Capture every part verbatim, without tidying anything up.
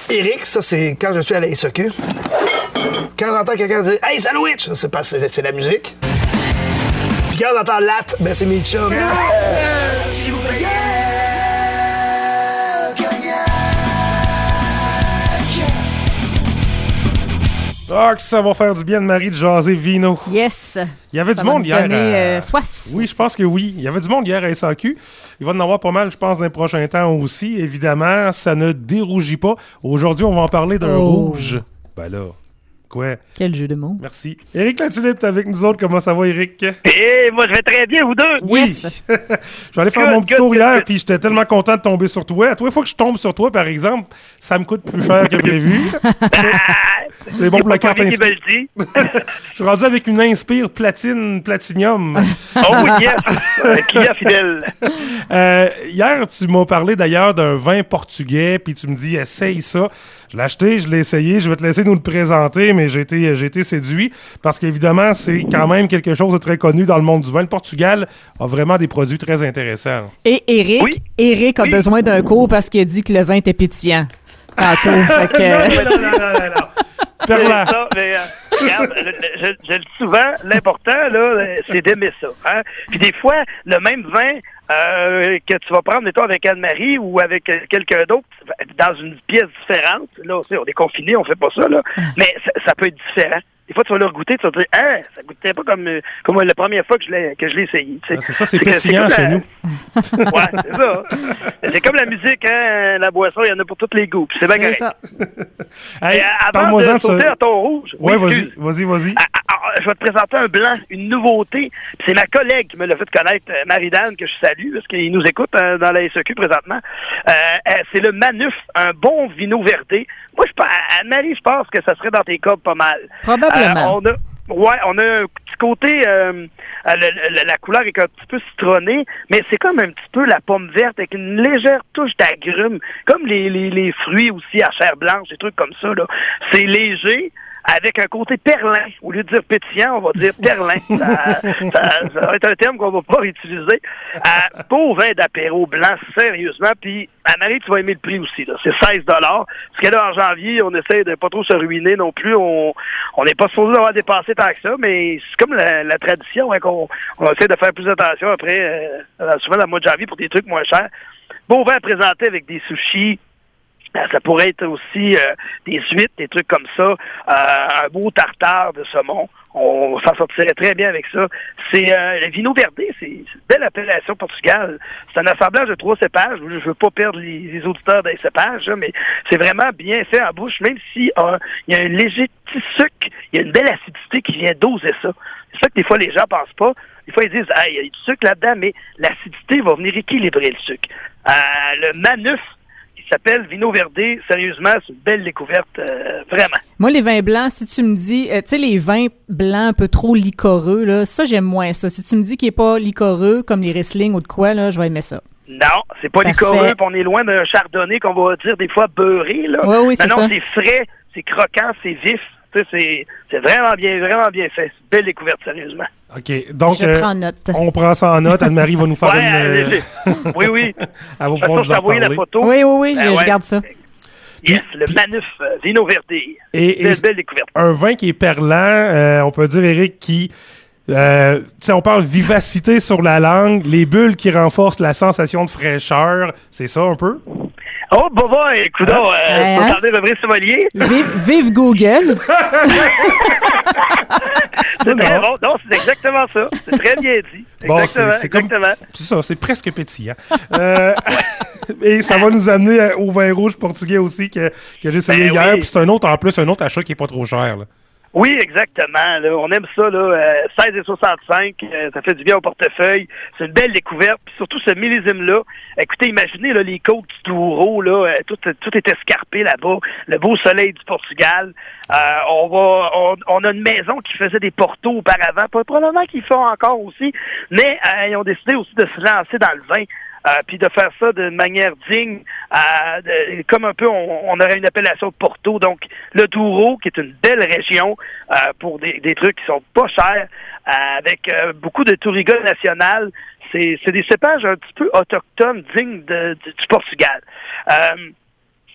Éric, ça, c'est quand je suis à la S A Q. Quand j'entends quelqu'un dire « Hey, sandwich! » Ça, c'est parce que c'est la musique. Puis quand j'entends « Latte », ben c'est mes chums. Si vous payez Ah, que ça va faire du bien de Marie de jaser vino. Yes. Il y avait ça du monde hier. Donné, à... euh, soif. Oui, je pense que oui. Il y avait du monde hier à S A Q. Il va en avoir pas mal, je pense, dans les prochains temps aussi. Évidemment, ça ne dérougit pas. Aujourd'hui, on va en parler d'un oh. rouge. Ben là, quoi? Quel jeu de mots. Merci. Éric Latulippe, t'es avec nous autres. Comment ça va, Éric? Eh, hey, moi, je vais très bien, vous deux. Oui. Yes. Je vais aller faire good, mon petit good, tour good, hier, good. puis j'étais tellement content de tomber sur toi. À toi, il faut que je tombe sur toi, par exemple. Ça me coûte plus cher que prévu. C'est bon pour la carte Inspire. Je suis rendu avec une Inspire Platine Platinium. Oh yes! Un client fidèle. Euh, hier, tu m'as parlé d'ailleurs d'un vin portugais, puis tu me dis, essaye ça. Je l'ai acheté, je l'ai essayé, je vais te laisser nous le présenter, mais j'ai été, j'ai été séduit parce qu'évidemment, c'est quand même quelque chose de très connu dans le monde du vin. Le Portugal a vraiment des produits très intéressants. Et Éric, Oui. Éric a Oui. besoin d'un cours parce qu'il a dit que le vin était pétillant. Tantôt, fait que... Non, non, non, non, non. C'est Perla. ça, mais, euh, regarde, je, je, je le dis souvent, l'important, là, c'est d'aimer ça. Hein? Puis des fois, le même vin euh, que tu vas prendre, mettons, avec Anne-Marie ou avec quelqu'un d'autre, dans une pièce différente, là, aussi, on est confinés, on fait pas ça, là, mais ça, ça peut être différent. Des fois, tu vas le goûter, tu vas te dire, ah, ça goûtait pas comme, comme la première fois que je l'ai, que je l'ai essayé. Ah, c'est ça, c'est que- pétillant comme chez la- nous. Ouais, c'est ça. C'est comme la musique, hein, la boisson, il y en a pour tous les goûts. Puis c'est bien C'est correct. ça. Hey, Et, euh, avant parle-moi-en de de sauter ça. à ton rouge, Ouais, oui, vas-y, excuse. vas-y, vas-y. Ah, ah, ah, je vais te présenter un blanc, une nouveauté. Puis c'est ma collègue qui me l'a fait connaître, euh, Marie-Dan, que je salue, parce qu'il nous écoute euh, dans la S A Q présentement. Euh, euh, c'est le Manuf, un bon vino verdé. Moi, je, pense- Anne-Marie, je pense que ça serait dans tes cordes pas mal. Probablement. Euh, on a, ouais, on a un petit côté, euh, euh, le- le- la couleur est un petit peu citronnée, mais c'est comme un petit peu la pomme verte avec une légère touche d'agrumes, comme les, les, les fruits aussi à chair blanche, des trucs comme ça, là. C'est léger, avec un côté perlin. Au lieu de dire pétillant, on va dire perlin. Ça, ça, ça va être un terme qu'on va pas utiliser. Euh, beau vin d'apéro blanc, sérieusement. Puis, Anne-Marie, tu vas aimer le prix aussi. Là. C'est seize dollars. Parce que là, en janvier, on essaie de pas trop se ruiner non plus. On on n'est pas supposé avoir dépassé tant que ça, mais c'est comme la, la tradition, hein, qu'on on essaie de faire plus attention après, euh, souvent dans le mois de janvier pour des trucs moins chers. Beau vin présenté avec des sushis. Euh, Ça pourrait être aussi euh, des huîtres, des trucs comme ça, euh, un beau tartare de saumon. On s'en sortirait très bien avec ça. C'est euh, le Vino Verde, c'est c'est une belle appellation Portugal. C'est un assemblage de trois cépages. Je veux pas perdre les, les auditeurs des cépages, là, mais c'est vraiment bien fait en bouche, même si euh, il y a un léger petit sucre, il y a une belle acidité qui vient doser ça. C'est ça que des fois les gens pensent pas. Des fois ils disent ah, il y a du sucre là-dedans, mais l'acidité va venir équilibrer le sucre. Euh, le Manuf s'appelle Vino Verde. Sérieusement, c'est une belle découverte, euh, vraiment. Moi, les vins blancs, si tu me dis, euh, tu sais, les vins blancs un peu trop liquoreux, là, ça, j'aime moins ça. Si tu me dis qu'il n'est pas liquoreux, comme les Riesling ou de quoi, là, je vais aimer ça. Non, c'est pas Parfait. liquoreux, puis on est loin d'un chardonnay qu'on va dire des fois beurré, là. Oui, oui, c'est non, ça. non, c'est frais, c'est croquant, c'est vif. Tu sais, c'est, c'est vraiment bien, vraiment bien fait. C'est une belle découverte, sérieusement. OK. Donc, Je euh, prends note. on prend ça en note. Anne-Marie va nous faire Ouais, une... allez, euh, allez. Oui, oui. Elle va De toute pouvoir façon, nous je en t'ai envoyé la parler. photo. Oui, oui, oui, Ben je, ouais. je garde ça. Yes, Puis- le puis- Manuf, euh, Vino Verde. Et, et Belle, belle découverte. un vin qui est perlant, euh, on peut dire, Éric, qui... Euh, tu sais, on parle vivacité sur la langue, les bulles qui renforcent la sensation de fraîcheur. C'est ça, un peu? Oh, bah, bah, écoute, euh, Hein? faut attendre le vrai sommelier. Vive, vive Google! C'est Non, très non. bon. Non, c'est exactement ça. C'est très bien dit. Bon, Exactement, c'est- c'est comme- exactement. C'est ça, c'est presque pétillant. Euh, et ça va nous amener à- au vin rouge portugais aussi que, que j'ai essayé Ben hier. oui. Puis c'est un autre, en plus, un autre achat qui est pas trop cher. Là. Oui, exactement. Là. On aime ça, là. Euh, seize virgule soixante-cinq, euh, ça fait du bien au portefeuille. C'est une belle découverte. Puis surtout ce millésime-là. Écoutez, imaginez là, les côtes du Douro, là, euh, tout, tout est escarpé là-bas. Le beau soleil du Portugal. Euh, on va, on, on a une maison qui faisait des portos auparavant. Pas probablement qu'ils font encore aussi, mais euh, ils ont décidé aussi de se lancer dans le vin. Euh, puis de faire ça d'une manière digne, euh, de- comme un peu, on, on aurait une appellation de Porto. Donc, le Douro, qui est une belle région euh, pour des, des trucs qui sont pas chers, euh, avec euh, beaucoup de Touriga national. C'est, c'est des cépages un petit peu autochtones, dignes de, du, du Portugal. Euh,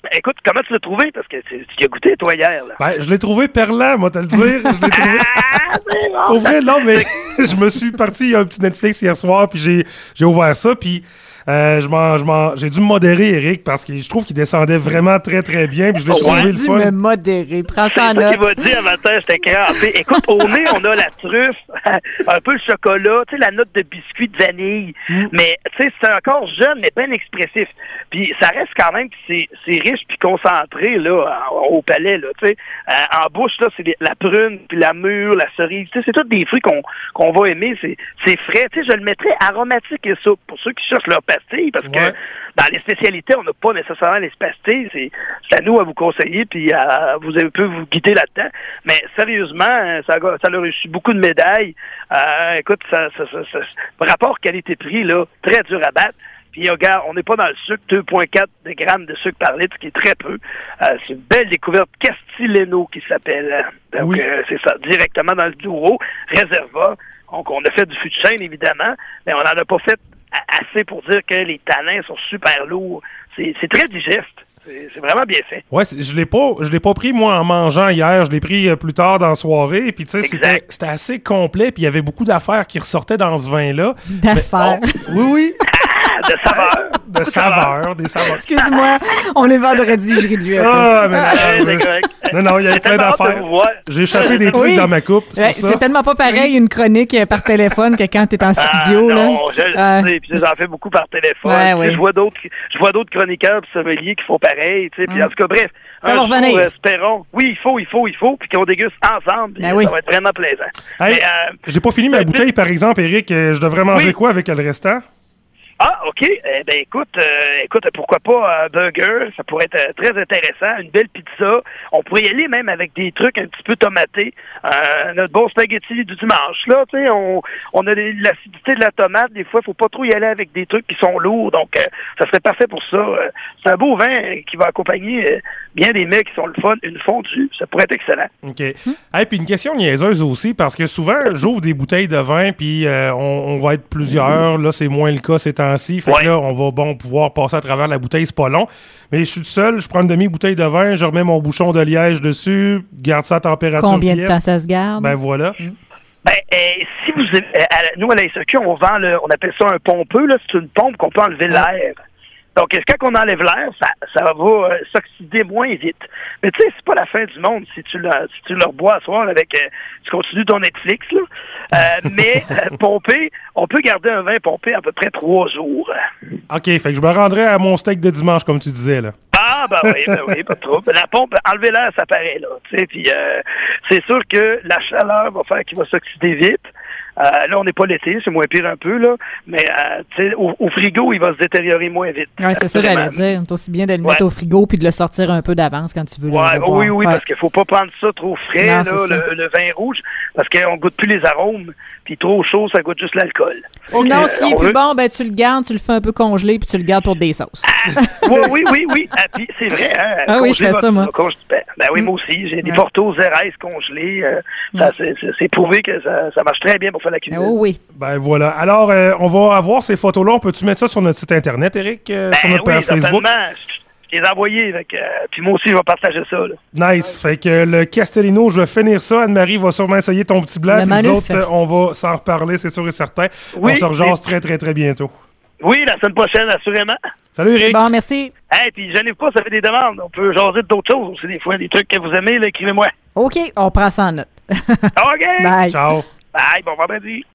écoute, comment tu l'as trouvé? Parce que tu, tu y as goûté, toi, hier. Là. Ben, je l'ai trouvé perlant, moi, te le dire. Je l'ai trouvé... Ah, c'est bon. Au vrai, non, mais je me suis parti, il y a un petit Netflix hier soir, puis j'ai, j'ai ouvert ça, puis euh, je m'en, je m'en, j'ai dû me modérer, Eric, parce que je trouve qu'il descendait vraiment très, très bien, puis je l'ai Ouais. trouvé le Dis fun. me modérer. Prends ça en C'est ça note. qu'il m'a dit un matin, j'étais crampé. Écoute, au nez, on a la truffe, un peu le chocolat, tu sais, la note de biscuit de vanille. Mm. Mais, tu sais, c'est encore jeune, mais bien expressif. Puis ça reste quand même, c'est, c'est riche puis concentré, là, au palais, là, tu sais. Euh, en bouche, là, c'est les- la prune, puis la mûre, la cerise. Tu sais, c'est tous des fruits qu'on, qu'on va aimer. C'est, c'est frais. Tu sais, je le mettrais aromatique et soupe pour ceux qui cherchent leur pastille, parce que Ouais. dans les spécialités, on n'a pas nécessairement les pastilles. C'est, c'est à nous à vous conseiller, puis à, vous un peu vous guider là-dedans. Mais sérieusement, hein, ça, a- ça a reçu beaucoup de médailles. Euh, écoute, ça, ça, ça, ça- rapport qualité-prix, là, très dur à battre. Puis regarde, on n'est pas dans le sucre, deux virgule quatre grammes de sucre par litre, ce qui est très peu. Euh, c'est une belle découverte Castileno qui s'appelle. Donc, Oui. euh, c'est ça, directement dans le Douro, Réserva. Donc, on a fait du fût de chêne, évidemment, mais on n'en a pas fait a- assez pour dire que les tanins sont super lourds. C'est, c'est très digeste. C'est, c'est vraiment bien fait. Ouais, c'est- je l'ai pas, je l'ai pas pris moi en mangeant hier. Je l'ai pris euh, plus tard dans la soirée. Puis tu sais, c'était, Exact. c'était assez complet. Puis il y avait beaucoup d'affaires qui ressortaient dans ce vin-là. D'affaires. Oui, oui, Ah, de saveur. de saveurs, des saveurs. Excuse-moi, on est vendredi, je ris de lui un peu. Ah, mais Ouais, c'est non, correct. non, non, il y avait J'ai plein tellement hâte de d'affaires. vous voir. J'ai échappé des trucs Oui. dans ma coupe. C'est Ouais, pour ça. c'est tellement pas pareil une chronique euh, par téléphone que quand t'es en studio. Ah, là. non, je le Euh, sais. Puis j'en fais beaucoup par téléphone. Ouais, Puis ouais. Je vois d'autres, je vois d'autres chroniqueurs et sommeliers qui font pareil. Tu sais. Puis Mm. en tout cas, bref. Ça un va jour, revenir. euh, espérons. Oui, il faut, il faut, il faut. Puis qu'on déguste ensemble. Puis Ben ça oui. va être vraiment plaisant. Hey, Mais, euh, j'ai pas fini ma ben, bouteille, par exemple, Eric. Euh, Je devrais manger Oui. quoi avec le restant? Ah, OK. Eh ben écoute, euh, écoute, pourquoi pas un burger? Ça pourrait être euh, très intéressant. Une belle pizza. On pourrait y aller même avec des trucs un petit peu tomatés. Euh, notre bon spaghetti du dimanche, là, tu sais, on, on a des- l'acidité de la tomate. Des fois, il faut pas trop y aller avec des trucs qui sont lourds. Donc, euh, ça serait parfait pour ça. Euh, c'est un beau vin euh, qui va accompagner euh, bien des mets qui sont le fun. Une fondue, ça pourrait être excellent. OK. Hey, puis une question niaiseuse aussi, parce que souvent, j'ouvre des bouteilles de vin, puis euh, on, on va être plusieurs. Là, c'est moins le cas ces temps-ci. Fait Ouais. que là, on va bon pouvoir passer à travers la bouteille, c'est pas long. Mais je suis tout seul, je prends une demi-bouteille de vin, je remets mon bouchon de liège dessus, garde ça à température Combien de pièce. temps ça se garde? Ben voilà. Ben, euh, si vous, euh, à la- nous à la S E Q, on vend le, on appelle ça un pompeux. Là, c'est une pompe qu'on peut enlever l'air. Donc, est-ce que quand on enlève l'air, ça, ça va euh, s'oxyder moins vite. Mais tu sais, c'est pas la fin du monde si tu le, si tu le rebois à soir avec, euh, tu continues ton Netflix là. Euh, mais euh, pompé, on peut garder un vin pompé à peu près trois jours. OK, fait que je me rendrai à mon steak de dimanche, comme tu disais, là. Ah, ben oui, ben oui, pas trop. La pompe, enlever l'air, ça paraît, là. Tu sais, puis euh, c'est sûr que la chaleur va faire qu'il va s'oxyder vite. Euh, là, on n'est pas l'été, c'est moins pire un peu, là. Mais, euh, tu sais, au, au frigo, il va se détériorer moins vite. Ouais, c'est ça, Vraiment. j'allais dire. C'est aussi bien de le Ouais. mettre au frigo puis de le sortir un peu d'avance quand tu veux le Ouais, reboire. oui, oui, Ouais. parce qu'il faut pas prendre ça trop frais, Non, là, c'est ça. le, le vin rouge, parce qu'on goûte plus les arômes, puis trop chaud, ça goûte juste l'alcool. Sinon, Ok, s'il est on plus veut- bon, ben tu le gardes, tu le fais un peu congeler puis tu le gardes pour des sauces. oui, oui, oui, oui. Ah, puis c'est vrai, hein. Ah oui, je congeler fais ça, votre- moi. congé- Ben, ben oui, Mm. moi aussi. J'ai des Ouais. Porto Xérès congelés. euh, ça, c'est, c'est- c'est prouvé que ça, ça marche très bien pour faire la cuisine. Oh oui. Ben voilà. Alors, euh, on va avoir ces photos-là. On peut-tu mettre ça sur notre site Internet, Eric? euh, sur Ben notre oui, page Facebook? certainement. Je je les ai envoyés. Fait que, euh, puis moi aussi, je vais partager ça. Là. Nice. Fait que le Castellino, je vais finir ça. Anne-Marie va sûrement essayer ton petit blanc. Le Puis nous Manuf. autres, euh, on va s'en reparler, c'est sûr et certain. Oui, on se rejase et- très, très, très bientôt. Oui, la semaine prochaine, assurément. Salut, Eric. Bon, merci. Hey, puis je n'ai pas, ça fait des demandes. On peut jaser d'autres choses aussi, des fois, des trucs que vous aimez, là, écrivez-moi. OK, on prend ça en note. OK. Bye. Ciao. Bye, bon vendredi.